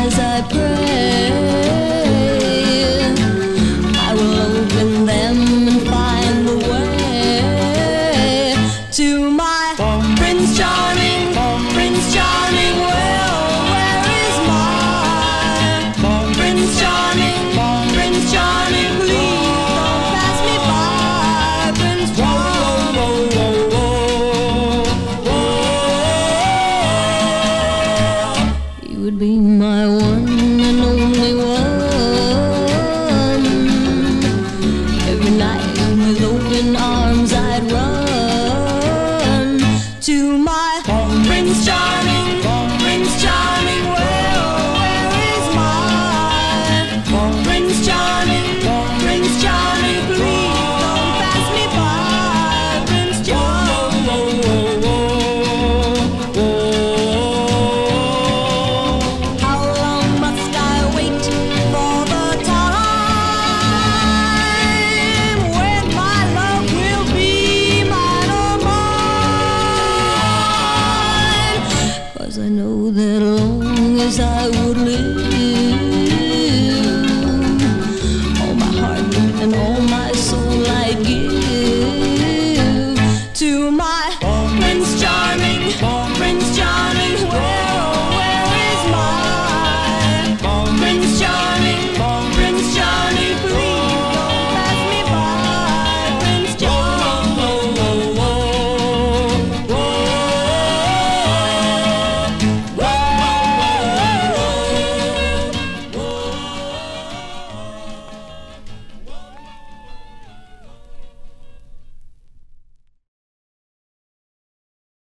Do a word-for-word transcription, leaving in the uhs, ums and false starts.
as I pray, I will open them and find the way to my Prince Charming, Prince Charming. Well, where is my Prince Charming, Prince Charming? Please don't pass me by, Prince Charming. Whoa, whoa, whoa, whoa. He would be my one and only one. Every night with open arms I'd run to my Prince Charming, Prince Charming. Well, where is my Prince Charming, Prince Charming? Please don't pass me by, Prince Charming. How long must I wait for the time when my love will be mine, oh mine? 'Cause I know that long as I would live,